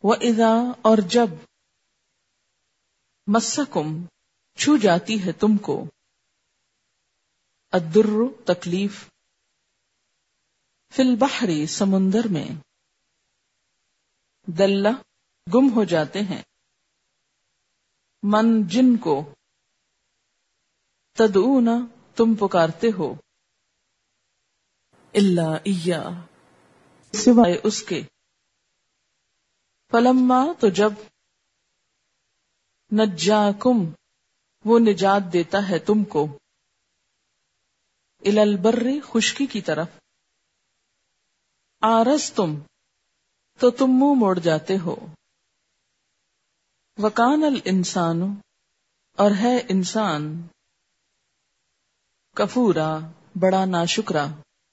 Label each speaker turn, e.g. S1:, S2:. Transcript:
S1: व इदा और जब मस्सकुम छू जाती है तुमको अद्दुर्र तकलीफ फिल बहरी समुंदर में दल्ला गुम हो जाते हैं मन जिनको तदऊना तुम पुकारते हो इल्ला इय्या सिवाय उसके फलम्मा तो जब नज्जाकुम वो निजात देता है तुमको इलल बर्री खुश्की की तरफ आरस तुम तो तुम मुंह मोड़ जाते हो वकानल इंसानु और है इंसान कफूरा बड़ा नाशुक्रा।